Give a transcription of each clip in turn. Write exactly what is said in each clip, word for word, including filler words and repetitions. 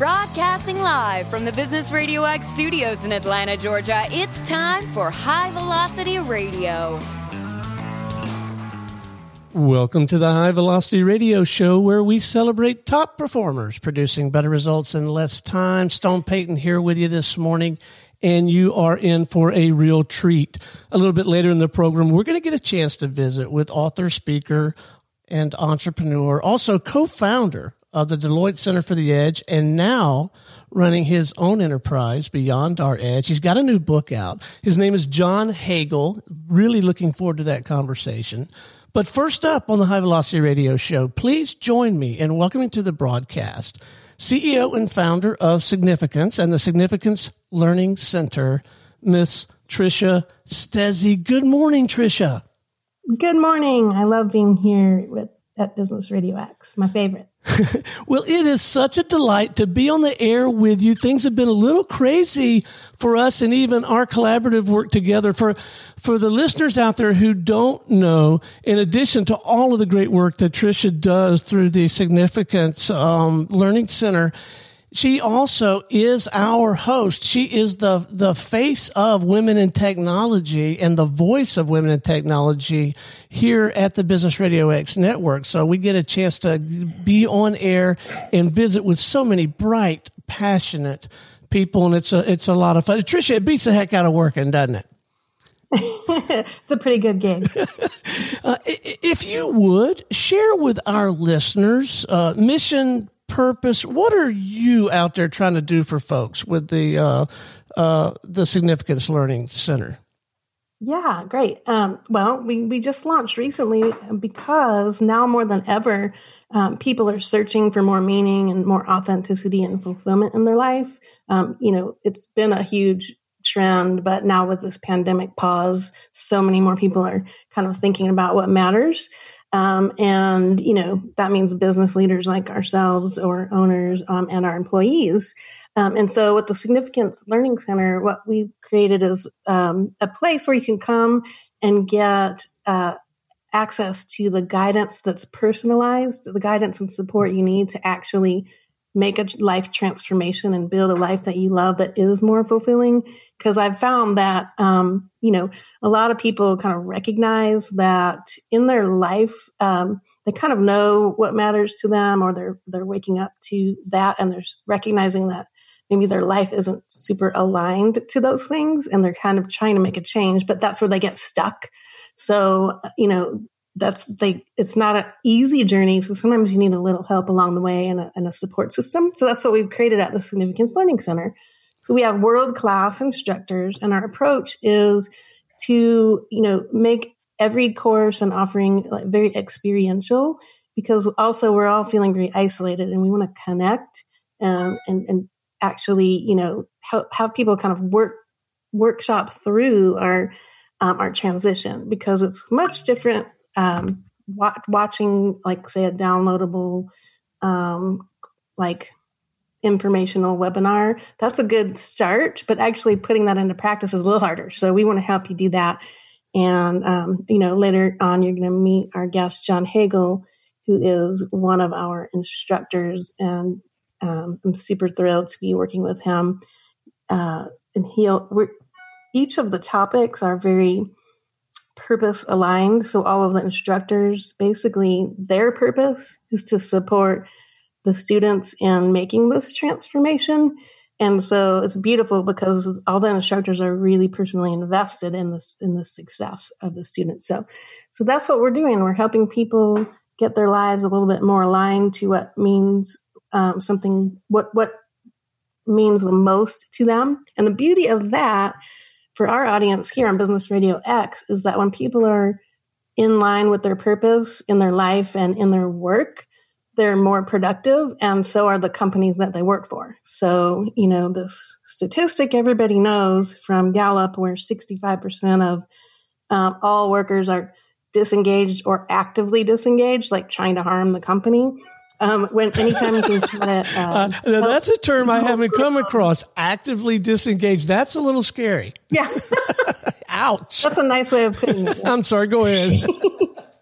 Broadcasting live from the Business Radio X studios in Atlanta, Georgia, it's time for High Velocity Radio. Welcome to the High Velocity Radio Show, where we celebrate top performers producing better results in less time. Stone Payton here with you this morning, and you are in for a real treat. A little bit later in the program, we're going to get a chance to visit with author, speaker, and entrepreneur, also co-founder of the Deloitte Center for the Edge, and now running his own enterprise, Beyond Our Edge. He's got a new book out. His name is John Hagel. Really looking forward to that conversation. But first up on the High Velocity Radio Show, please join me in welcoming to the broadcast C E O and founder of Significance and the Significance Learning Center, Miss Tricia Stezzi. Good morning, Tricia. Good morning. I love being here with at Business Radio X, my favorite. Well, it is such a delight to be on the air with you. Things have been a little crazy for us and even our collaborative work together. For for the listeners out there who don't know, in addition to all of the great work that Tricia does through the Significance um, Learning Center, she also is our host. She is the the face of women in technology and the voice of women in technology here at the Business Radio X network. So we get a chance to be on air and visit with so many bright, passionate people, and it's a it's a lot of fun. Tricia, it beats the heck out of working, doesn't it? It's a pretty good gig. uh, if you would, share with our listeners uh, mission, purpose. What are you out there trying to do for folks with the uh, uh, the Significance Learning Center? Yeah, great. Um, well, we, we just launched recently because now more than ever, um, people are searching for more meaning and more authenticity and fulfillment in their life. Um, you know, it's been a huge trend, but now with this pandemic pause, so many more people are kind of thinking about what matters. Um, and, you know, that means business leaders like ourselves or owners, um, and our employees. Um, and so with the Significance Learning Center, what we've created is, um, a place where you can come and get, uh, access to the guidance that's personalized, the guidance and support you need to actually make a life transformation and build a life that you love that is more fulfilling. Because I've found that, um, you know, a lot of people kind of recognize that in their life, um, they kind of know what matters to them, or they're they're waking up to that, and they're recognizing that maybe their life isn't super aligned to those things, and they're kind of trying to make a change, but that's where they get stuck. So, you know, that's they. It's not an easy journey. So sometimes you need a little help along the way and a, and a support system. So that's what we've created at the Significance Learning Center. So we have world-class instructors, and our approach is to, you know, make every course and offering like very experiential, because also we're all feeling very isolated, and we want to connect um, and and actually, you know, help have people kind of work workshop through our um, our transition, because it's much different. Um, wa- watching, like, say, a downloadable, um, like informational webinar, that's a good start, but actually putting that into practice is a little harder. So we want to help you do that. And, um, you know, later on, you're going to meet our guest, John Hagel, who is one of our instructors. And, um, I'm super thrilled to be working with him. Uh, and he'll, we're, each of the topics are very purpose aligned. So all of the instructors, basically their purpose is to support the students in making this transformation. And so it's beautiful because all the instructors are really personally invested in this, in the success of the students. So, so that's what we're doing. We're helping people get their lives a little bit more aligned to what means um, something, what, what means the most to them. And the beauty of that for our audience here on Business Radio X is that when people are in line with their purpose in their life and in their work, they're more productive, and so are the companies that they work for. So, you know, this statistic everybody knows from Gallup, where sixty-five percent of um, all workers are disengaged or actively disengaged, like trying to harm the company. Um, when anytime you can try to, uh, uh, now that's a term I haven't come across. Actively disengaged. That's a little scary. Yeah. Ouch. That's a nice way of putting it. I'm sorry. Go ahead.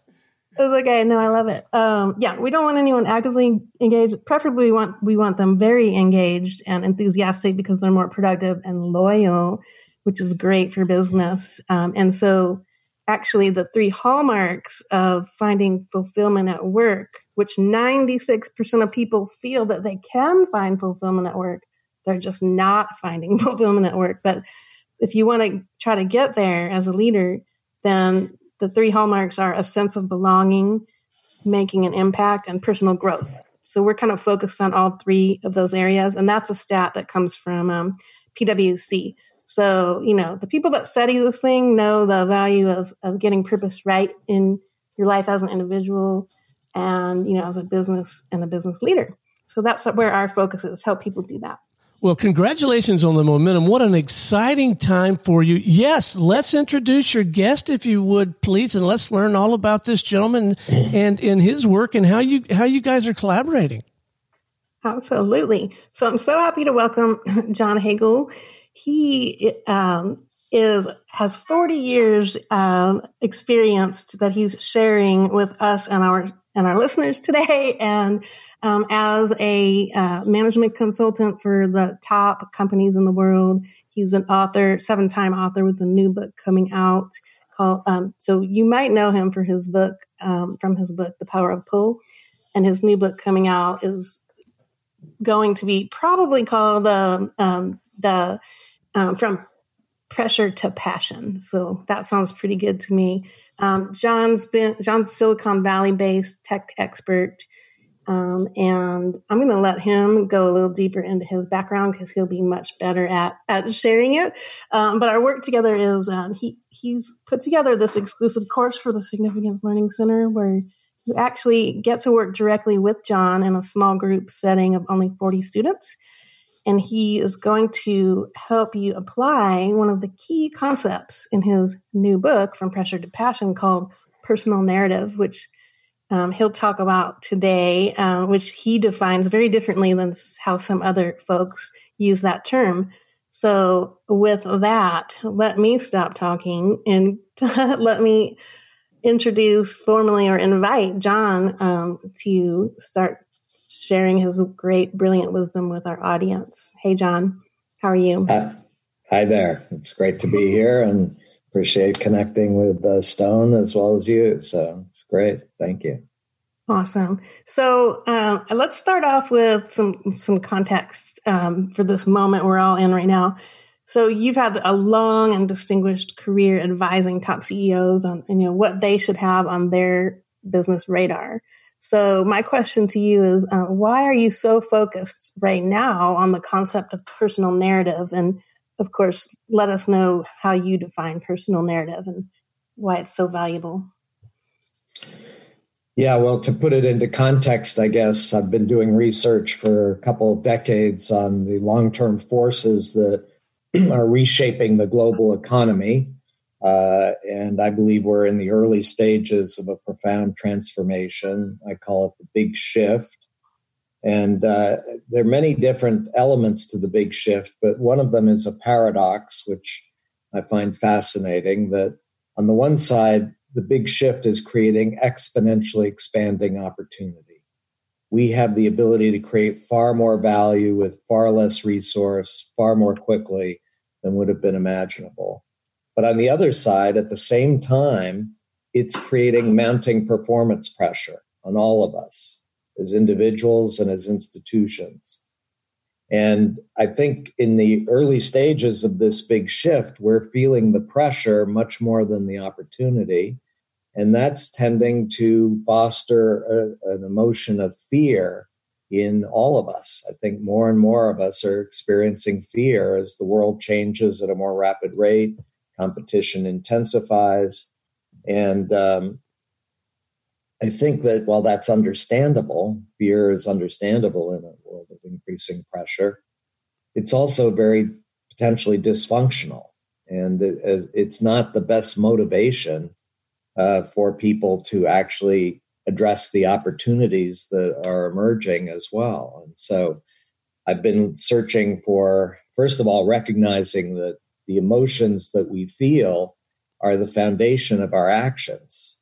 It's okay. No, I love it. Um, yeah, we don't want anyone actively engaged. Preferably, we want we want them very engaged and enthusiastic because they're more productive and loyal, which is great for business. Um, and so, actually, the three hallmarks of finding fulfillment at work, which ninety-six percent of people feel that they can find fulfillment at work, they're just not finding fulfillment at work. But if you want to try to get there as a leader, then the three hallmarks are a sense of belonging, making an impact, and personal growth. So we're kind of focused on all three of those areas. And that's a stat that comes from um, P W C. So, you know, the people that study this thing know the value of, of getting purpose right in your life as an individual and, you know, as a business and a business leader. So that's where our focus is, help people do that. Well, congratulations on the momentum. What an exciting time for you. Yes, let's introduce your guest, if you would, please, and let's learn all about this gentleman and in his work and how you how you guys are collaborating. Absolutely. So I'm so happy to welcome John Hagel. He um, is has forty years um, experience that he's sharing with us and our and our listeners today. And um, as a uh, management consultant for the top companies in the world, he's an author, seven-time author with a new book coming out called. Um, so you might know him for his book, um, from his book, The Power of Pull, and his new book coming out is going to be probably called the um, the um, from pressure to passion. So that sounds pretty good to me. Um, John's been John's Silicon Valley based tech expert. Um, and I'm going to let him go a little deeper into his background because he'll be much better at, at sharing it. Um, but our work together is, um, he, he's put together this exclusive course for the Significance Learning Center where you actually get to work directly with John in a small group setting of only forty students. And he is going to help you apply one of the key concepts in his new book, From Pressure to Passion, called personal narrative, which um, he'll talk about today, uh, which he defines very differently than how some other folks use that term. So with that, let me stop talking and let me introduce formally or invite John um, to start sharing his great, brilliant wisdom with our audience. Hey, John, how are you? Hi, hi there. It's great to be here and appreciate connecting with uh, Stone as well as you. So it's great. Thank you. Awesome. So uh, let's start off with some some context um, for this moment we're all in right now. So you've had a long and distinguished career advising top C E Os on you know what they should have on their business radar. So my question to you is, uh, why are you so focused right now on the concept of personal narrative? And of course, let us know how you define personal narrative and why it's so valuable. Yeah, well, to put it into context, I guess I've been doing research for a couple of decades on the long-term forces that are reshaping the global economy. Uh, and I believe we're in the early stages of a profound transformation. I call it the big shift. And uh, there are many different elements to the big shift, but one of them is a paradox, which I find fascinating, that on the one side, the big shift is creating exponentially expanding opportunity. We have the ability to create far more value with far less resource, far more quickly than would have been imaginable. But on the other side, at the same time, it's creating mounting performance pressure on all of us as individuals and as institutions. And I think in the early stages of this big shift, we're feeling the pressure much more than the opportunity. And that's tending to foster a, an emotion of fear in all of us. I think more and more of us are experiencing fear as the world changes at a more rapid rate, competition intensifies. And um, I think that while that's understandable, fear is understandable in a world of increasing pressure, it's also very potentially dysfunctional. And it, it's not the best motivation uh, for people to actually address the opportunities that are emerging as well. And so I've been searching for, first of all, recognizing that the emotions that we feel are the foundation of our actions.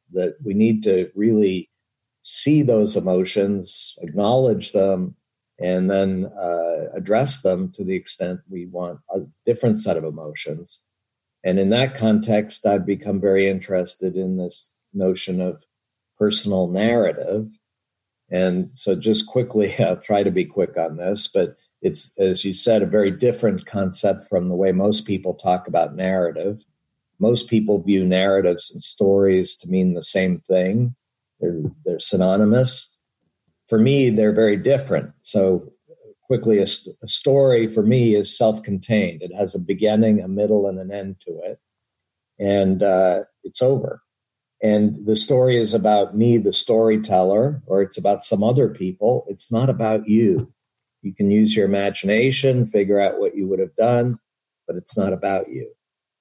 that we need to really see those emotions, acknowledge them, and then uh, address them to the extent we want a different set of emotions. And in that context, I've become very interested in this notion of personal narrative. And so just quickly, I'll try to be quick on this, but it's, as you said, a very different concept from the way most people talk about narrative. Most people view narratives and stories to mean the same thing. They're, they're synonymous. For me, they're very different. So quickly, a, a story for me is self-contained. It has a beginning, a middle, and an end to it. And uh, it's over. And the story is about me, the storyteller, or it's about some other people. It's not about you. You can use your imagination, figure out what you would have done, but it's not about you.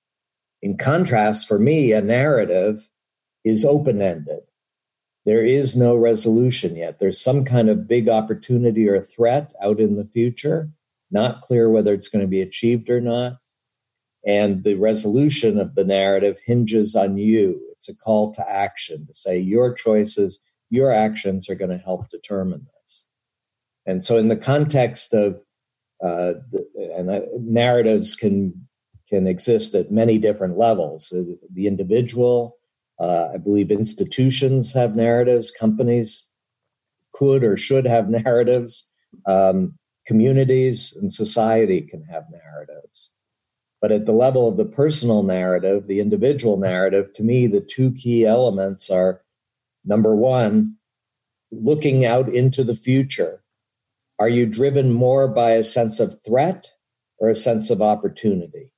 In contrast, for me, a narrative is open-ended. There is no resolution yet. There's some kind of big opportunity or threat out in the future, not clear whether it's going to be achieved or not. And the resolution of the narrative hinges on you. It's a call to action to say your choices, your actions are going to help determine this. And so in the context of, uh, and uh, narratives can can exist at many different levels. The individual, uh, I believe institutions have narratives, companies could or should have narratives, um, communities and society can have narratives. But at the level of the personal narrative, the individual narrative, to me, the two key elements are, number one, looking out into the future. Are you driven more by a sense of threat or a sense of opportunity?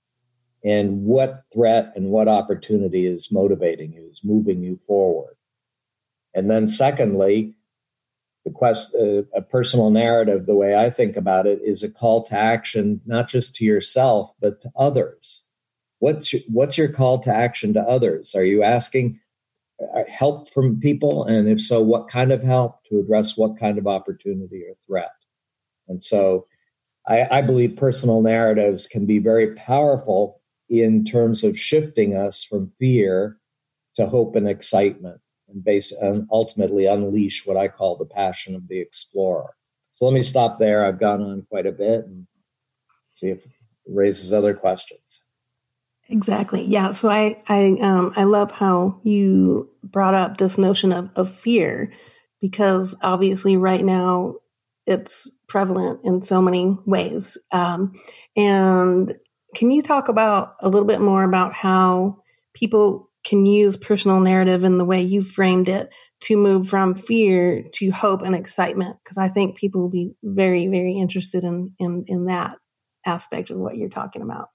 And what threat and what opportunity is motivating you, is moving you forward? And then secondly, the quest, uh, a personal narrative, the way I think about it, is a call to action, not just to yourself, but to others. What's your, what's your call to action to others? Are you asking help from people? And if so, what kind of help to address what kind of opportunity or threat? And so I, I believe personal narratives can be very powerful in terms of shifting us from fear to hope and excitement, and base and ultimately unleash what I call the passion of the explorer. So let me stop there. I've gone on quite a bit and see if it raises other questions. Exactly. Yeah. So I, I, um, I love how you brought up this notion of, of fear, because obviously right now it's prevalent in so many ways. Um, and can you talk about a little bit more about how people can use personal narrative in the way you framed it to move from fear to hope and excitement? Because I think people will be very, very interested in, in, in that aspect of what you're talking about.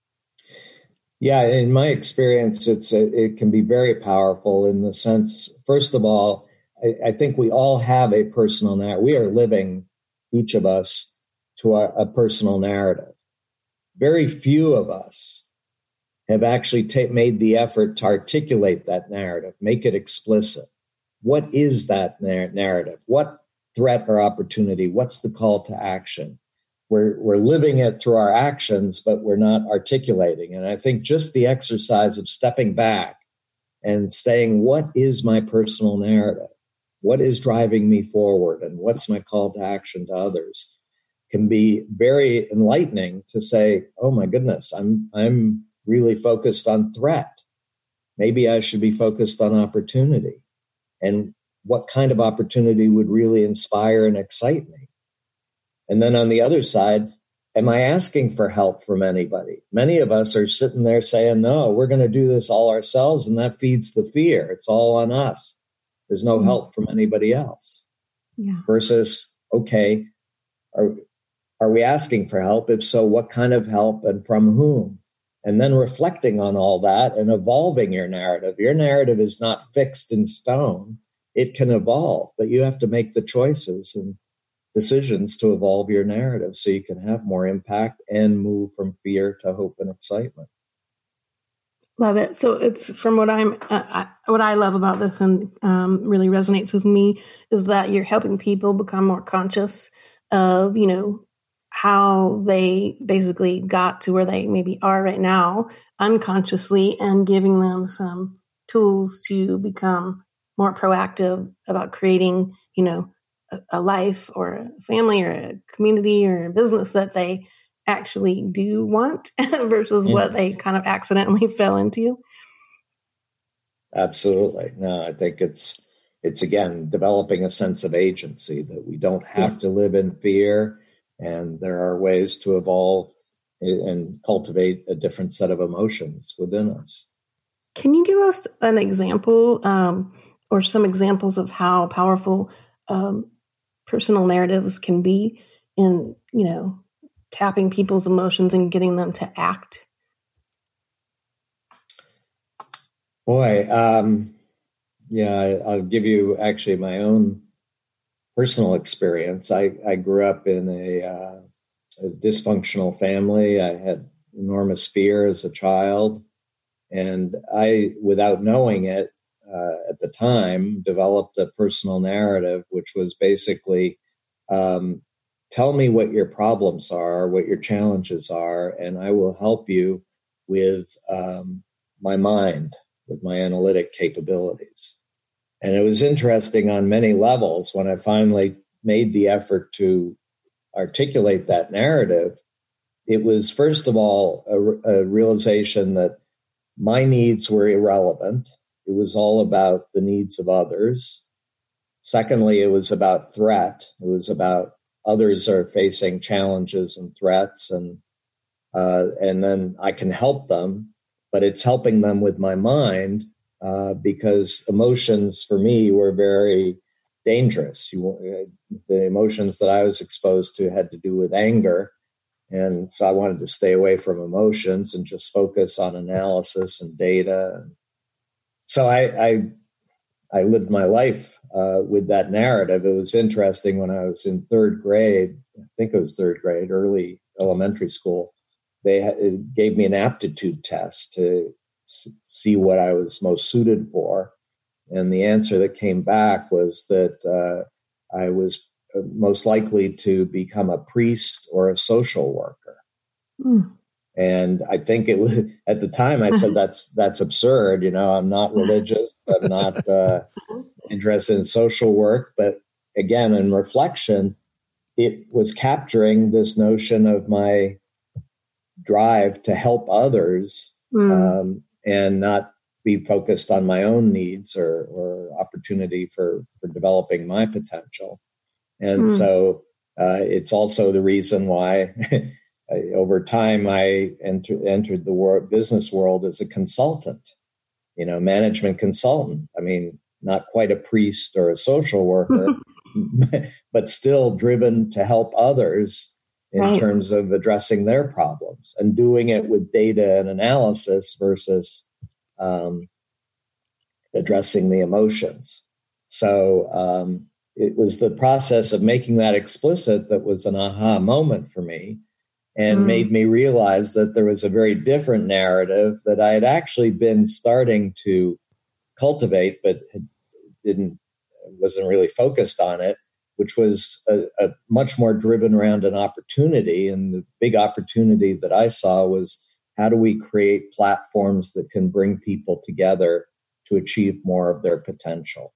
Yeah, in my experience, it's a, it can be very powerful in the sense, first of all, I, I think we all have a personal narrative. We are living, each of us, to a, a personal narrative. Very few of us have actually ta- made the effort to articulate that narrative, make it explicit. What is that nar- narrative? What threat or opportunity? What's the call to action? We're, we're living it through our actions, but we're not articulating. And I think just the exercise of stepping back and saying, what is my personal narrative? What is driving me forward? And what's my call to action to others? Can be very enlightening to say, oh my goodness, I'm I'm really focused on threat. Maybe I should be focused on opportunity. And what kind of opportunity would really inspire and excite me? And then on the other side, am I asking for help from anybody? Many of us are sitting there saying, no, we're going to do this all ourselves, and that feeds the fear. It's all on us. There's no mm-hmm. help from anybody else. Yeah. Versus, okay, are Are we asking for help? If so, what kind of help and from whom? And then reflecting on all that and evolving your narrative. Your narrative is not fixed in stone. It can evolve, but you have to make the choices and decisions to evolve your narrative so you can have more impact and move from fear to hope and excitement. Love it. So it's from what I'm, uh, I, what I love about this and um, really resonates with me is that you're helping people become more conscious of, you know, how they basically got to where they maybe are right now unconsciously, and giving them some tools to become more proactive about creating, you know, a, a life or a family or a community or a business that they actually do want versus mm. what they kind of accidentally fell into. Absolutely. No, I think it's, it's again, developing a sense of agency that we don't have yeah. to live in fear, and there are ways to evolve and cultivate a different set of emotions within us. Can you give us an example um, or some examples of how powerful um, personal narratives can be in, you know, tapping people's emotions and getting them to act? Boy, um, yeah, I, I'll give you actually my own personal experience. I, I grew up in a, uh, a dysfunctional family. I had enormous fear as a child. And I, without knowing it uh, at the time, developed a personal narrative, which was basically, um, tell me what your problems are, what your challenges are, and I will help you with um, my mind, with my analytic capabilities. And it was interesting on many levels when I finally made the effort to articulate that narrative. It was, first of all, a, a realization that my needs were irrelevant. It was all about the needs of others. Secondly, it was about threat. It was about others are facing challenges and threats, and uh, and then I can help them, but it's helping them with my mind uh, because emotions for me were very dangerous. You, the emotions that I was exposed to had to do with anger. And so I wanted to stay away from emotions and just focus on analysis and data. So I I, I lived my life uh, with that narrative. It was interesting when I was in third grade, I think it was third grade, early elementary school, they ha- it gave me an aptitude test to s- see what I was most suited for. And the answer that came back was that uh, I was most likely to become a priest or a social worker. Mm. And I think it was, at the time I said, that's, that's absurd. You know, I'm not religious. I'm not uh, interested in social work. But again, in reflection, it was capturing this notion of my drive to help others mm. um, and not be focused on my own needs or, or opportunity for, for developing my potential. And mm. so uh, it's also the reason why over time I enter, entered the world, business world as a consultant, you know, management consultant. I mean, not quite a priest or a social worker, but still driven to help others in right. terms of addressing their problems and doing it with data and analysis versus um, addressing the emotions. So, um, it was the process of making that explicit that was an aha moment for me and mm. made me realize that there was a very different narrative that I had actually been starting to cultivate, but didn't, wasn't really focused on it, which was a, a much more driven around an opportunity. And the big opportunity that I saw was, how do we create platforms that can bring people together to achieve more of their potential?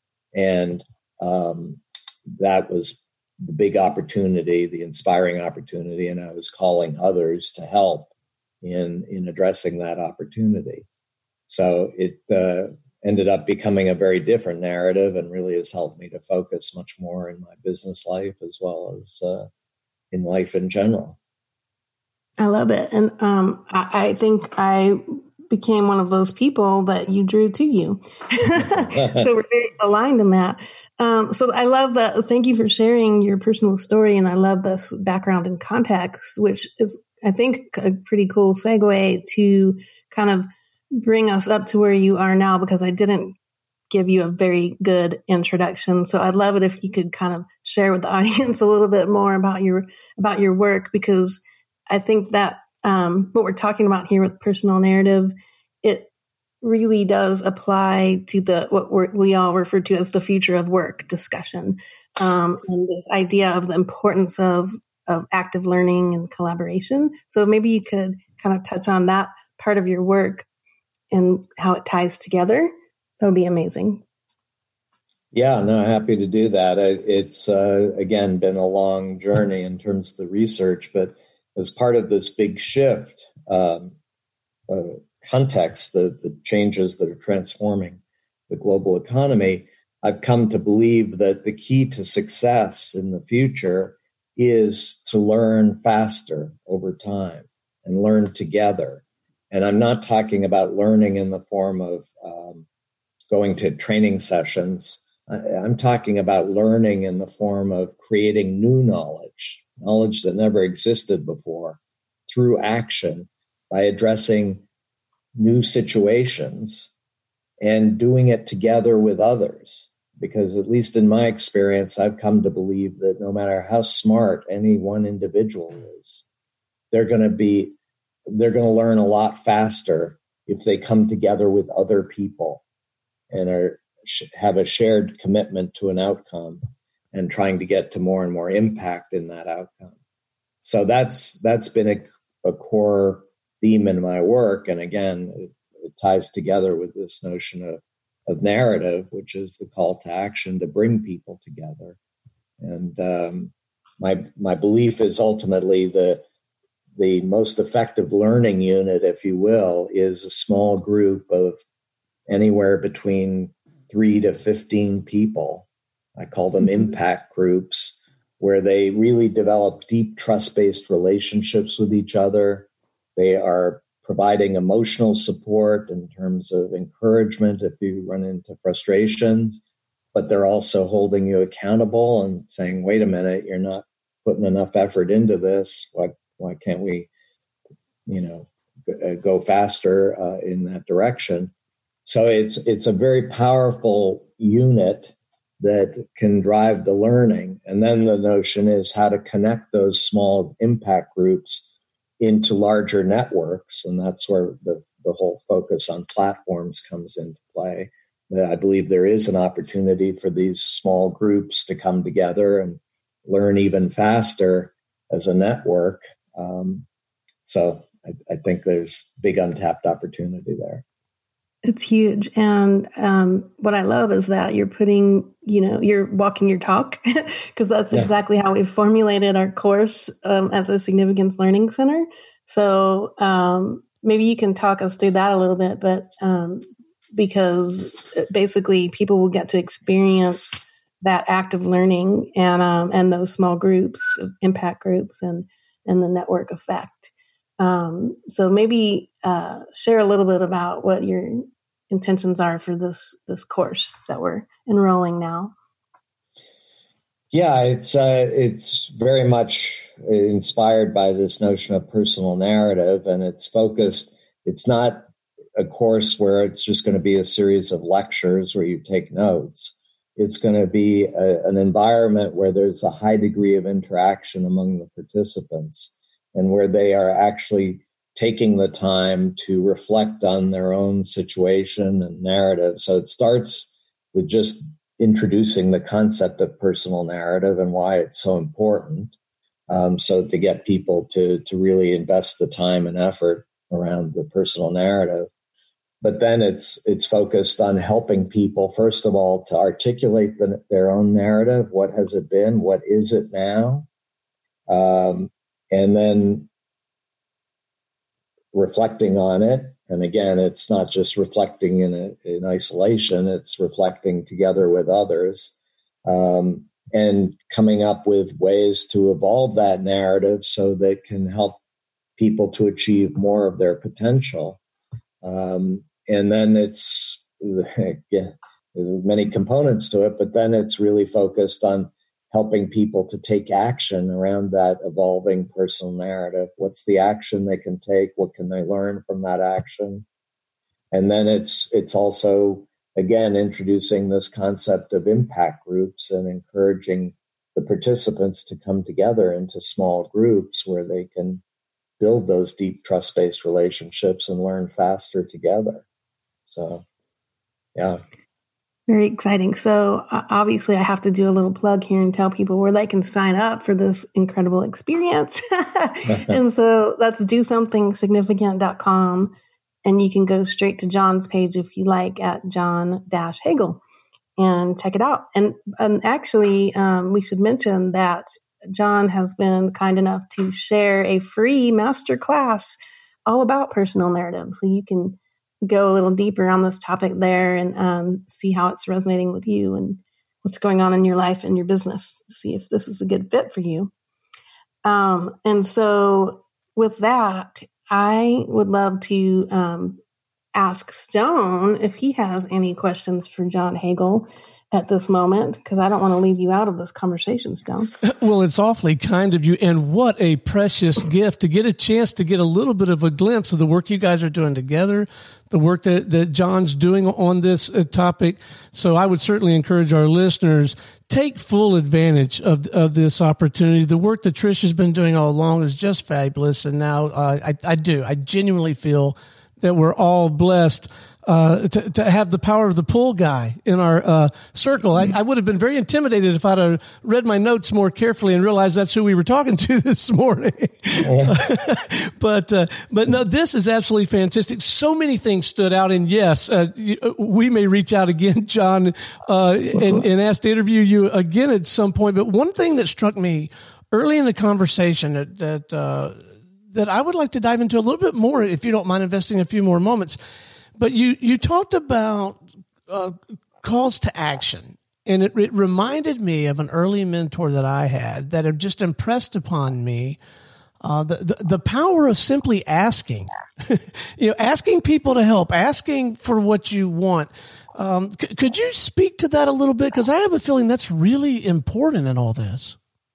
And Um, that was the big opportunity, the inspiring opportunity, and I was calling others to help in in addressing that opportunity. So it uh, ended up becoming a very different narrative, and really has helped me to focus much more in my business life as well as uh, in life in general. I love it, and um, I, I think I became one of those people that you drew to you. So we're very aligned in that. Um, so I love that. Thank you for sharing your personal story. And I love this background and context, which is, I think, a pretty cool segue to kind of bring us up to where you are now, because I didn't give you a very good introduction. So I'd love it if you could kind of share with the audience a little bit more about your, about your work, because I think that um, what we're talking about here with personal narrative, it really does apply to the what we're, we all refer to as the future of work discussion, um, and this idea of the importance of of active learning and collaboration. So maybe you could kind of touch on that part of your work and how it ties together, that would be amazing. Yeah, no, happy to do that. It's, uh, again, been a long journey in terms of the research, but as part of this big shift, um, uh, context, the, the changes that are transforming the global economy, I've come to believe that the key to success in the future is to learn faster over time and learn together. And I'm not talking about learning in the form of um, going to training sessions. I'm talking about learning in the form of creating new knowledge, knowledge that never existed before, through action by addressing new situations and doing it together with others. Because at least in my experience, I've come to believe that no matter how smart any one individual is, they're going to be, they're going to learn a lot faster if they come together with other people and are have a shared commitment to an outcome and trying to get to more and more impact in that outcome. So that's that's been a, a core theme in my work. And again, it, it ties together with this notion of, of narrative, which is the call to action to bring people together. And um, my my belief is ultimately the the most effective learning unit, if you will, is a small group of anywhere between three to fifteen people. I call them impact groups, where they really develop deep trust-based relationships with each other. They are providing emotional support in terms of encouragement if you run into frustrations, but they're also holding you accountable and saying, wait a minute, you're not putting enough effort into this. Why, why can't we, you know, go faster uh, in that direction? So it's it's a very powerful unit that can drive the learning. And then the notion is how to connect those small impact groups into larger networks. And that's where the, the whole focus on platforms comes into play. I believe there is an opportunity for these small groups to come together and learn even faster as a network. Um, so I, I think there's big untapped opportunity there. It's huge. And um, what I love is that you're putting, you know, you're walking your talk, because that's yeah. exactly how we formulated our course um, at the Significance Learning Center. So um, maybe you can talk us through that a little bit, but um, because basically people will get to experience that active learning and um, and those small groups, impact groups, and and the network effect. Um, so maybe uh, share a little bit about what your intentions are for this this course that we're enrolling now. Yeah, it's uh, it's very much inspired by this notion of personal narrative, and it's focused. It's not a course where it's just going to be a series of lectures where you take notes. It's going to be a, an environment where there's a high degree of interaction among the participants, and where they are actually taking the time to reflect on their own situation and narrative. So it starts with just introducing the concept of personal narrative and why it's so important. Um, so to get people to, to really invest the time and effort around the personal narrative. But then it's it's focused on helping people, first of all, to articulate the, their own narrative. What has it been? What is it now? Um, and then reflecting on it. And again, it's not just reflecting in, a, in isolation, it's reflecting together with others, um, and coming up with ways to evolve that narrative so that it can help people to achieve more of their potential. Um, and then it's, yeah, there's many components to it, but then it's really focused on helping people to take action around that evolving personal narrative. What's the action they can take? What can they learn from that action? And then it's it's also, again, introducing this concept of impact groups and encouraging the participants to come together into small groups where they can build those deep trust-based relationships and learn faster together. So, yeah. Very exciting. So uh, obviously I have to do a little plug here and tell people where they can sign up for this incredible experience. And so that's do something significant dot com And you can go straight to John's page if you like at John Hagel and check it out. And, and actually, um, we should mention that John has been kind enough to share a free masterclass all about personal narrative. So you can go a little deeper on this topic there and um, see how it's resonating with you and what's going on in your life and your business. See if this is a good fit for you. Um, and so with that, I would love to um, ask Stone if he has any questions for John Hagel at this moment, because I don't want to leave you out of this conversation, Stone. Well, it's awfully kind of you, and what a precious gift to get a chance to get a little bit of a glimpse of the work you guys are doing together, the work that, that John's doing on this uh, topic. So I would certainly encourage our listeners, take full advantage of of this opportunity. The work that Trish has been doing all along is just fabulous, and now uh, I, I do. I genuinely feel that we're all blessed Uh, to, to have the power of the pool guy in our uh, circle. I, I would have been very intimidated if I'd have read my notes more carefully and realized that's who we were talking to this morning. Yeah. but uh, but no, this is absolutely fantastic. So many things stood out, and yes, uh, we may reach out again, John, uh, and, and ask to interview you again at some point. But one thing that struck me early in the conversation that that, uh, that I would like to dive into a little bit more, if you don't mind investing a few more moments. But you, you talked about uh, calls to action, and it, it reminded me of an early mentor that I had that had just impressed upon me uh, the, the the power of simply asking, you know, asking people to help, asking for what you want. Um, c- could you speak to that a little bit? Because I have a feeling that's really important in all this.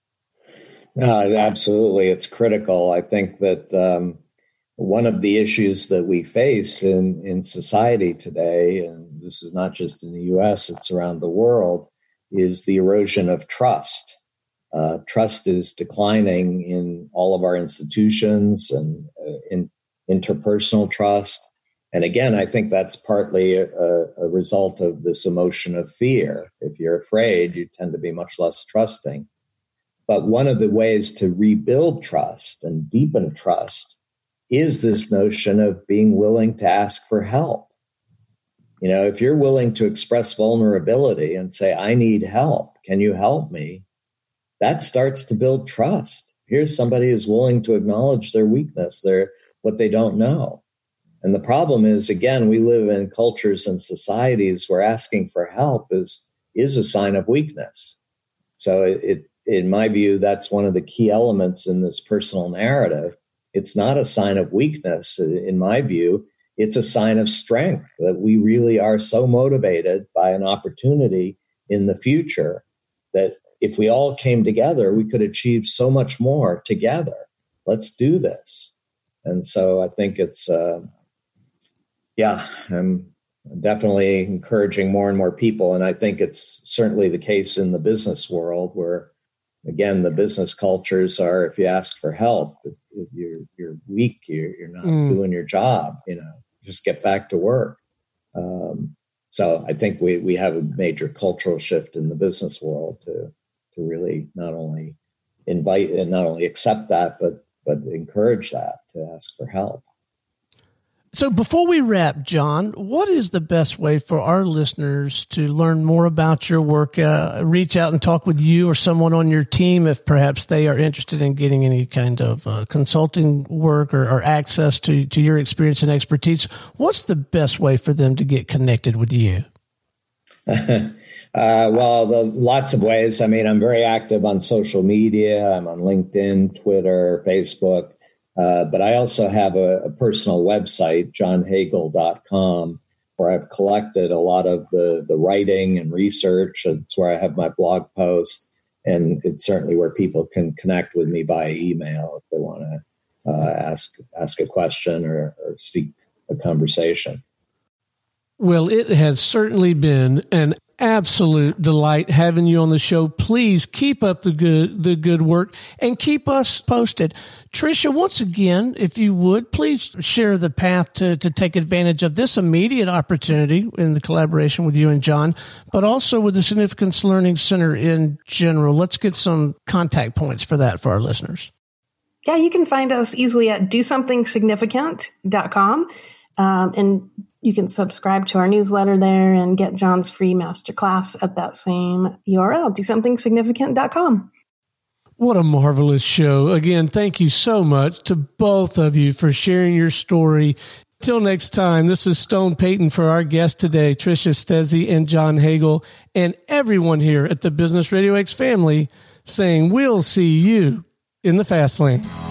Uh, absolutely, it's critical. I think that. Um, One of the issues that we face in, in society today, and this is not just in the U S, it's around the world, is the erosion of trust. Uh, trust is declining in all of our institutions and uh, in interpersonal trust. And again, I think that's partly a, a result of this emotion of fear. If you're afraid, you tend to be much less trusting. But one of the ways to rebuild trust and deepen trust is this notion of being willing to ask for help. You know, if you're willing to express vulnerability and say, I need help, can you help me? That starts to build trust. Here's somebody who's willing to acknowledge their weakness, their what they don't know. And the problem is, again, we live in cultures and societies where asking for help is, is a sign of weakness. So it, it, in my view, that's one of the key elements in this personal narrative. It's not a sign of weakness, in my view. It's a sign of strength that we really are so motivated by an opportunity in the future that if we all came together, we could achieve so much more together. Let's do this. And so I think it's, uh, yeah, I'm definitely encouraging more and more people. And I think it's certainly the case in the business world where, again, the business cultures are, if you ask for help, if you're you're weak, you're, you're not mm. doing your job, you know, just get back to work. Um, so I think we we have a major cultural shift in the business world to to really not only invite and not only accept that, but but encourage that, to ask for help. So before we wrap, John, what is the best way for our listeners to learn more about your work, uh, reach out and talk with you or someone on your team if perhaps they are interested in getting any kind of uh, consulting work or, or access to, to your experience and expertise? What's the best way for them to get connected with you? uh, well, the, lots of ways. I mean, I'm very active on social media. I'm on LinkedIn, Twitter, Facebook. Uh, but I also have a, a personal website, john hagel dot com, where I've collected a lot of the, the writing and research. It's where I have my blog post, and it's certainly where people can connect with me by email if they want to uh, ask ask a question or, or seek a conversation. Well, it has certainly been an absolute delight having you on the show. Please keep up the good the good work and keep us posted. Tricia, once again, if you would, please share the path to, to take advantage of this immediate opportunity in the collaboration with you and John, but also with the Significance Learning Center in general. Let's get some contact points for that for our listeners. Yeah, you can find us easily at do something significant dot com. Um, and you can subscribe to our newsletter there and get John's free masterclass at that same U R L, do something significant dot com. What a marvelous show. Again, thank you so much to both of you for sharing your story. Till next time, this is Stone Payton for our guest today, Tricia Stezzi and John Hagel, and everyone here at the Business Radio X family saying we'll see you in the fast lane.